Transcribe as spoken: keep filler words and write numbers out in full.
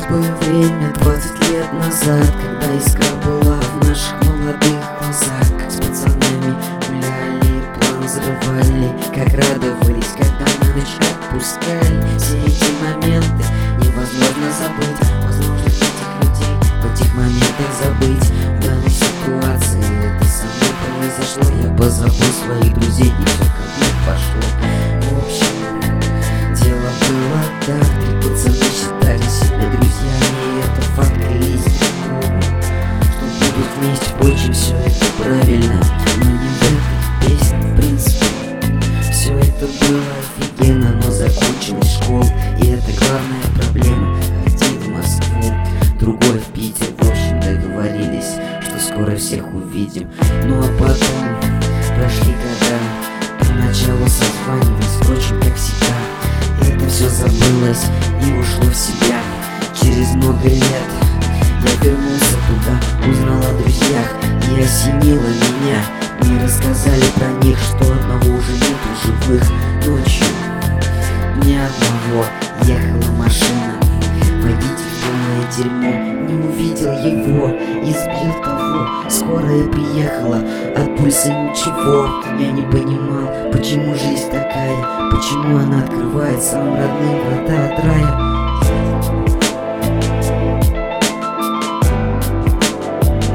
бы время двадцать лет назад, когда искра была в наших молодых глазах. Как с пацанами гуляли, план взрывали, как радовались, когда на ночь отпускали. Все эти моменты невозможно забыть, возможность этих людей в этих моментах забыть. В данной ситуации это со мной произошло, я позабыл своих друзей и все как бы пошло. В общем, дело было так, три пацана считали себя друзьями, и это факт и истина, что будут вместе, впрочем, все это правильно, но не в этой песне, в принципе. Все это было офигенно, но закончилась школа, и это главная проблема. Один в Москву, другой в Питер, в общем договорились, что скоро всех увидим. Ну а потом прошли года, поначалу созванивались, впрочем, как всегда. Это все забылось и ушло в себя. Через много лет я вернулся туда, узнал о друзьях, и осенило меня. Мне рассказали про них, что одного уже нету живых. Ночью ни одного, ехала машина, водитель полное дерьмо, не увидел его и сбил того. Скорая приехала, от пульса ничего. Я не понимал, почему жизнь такая, почему она открывает самым родным врата от рая.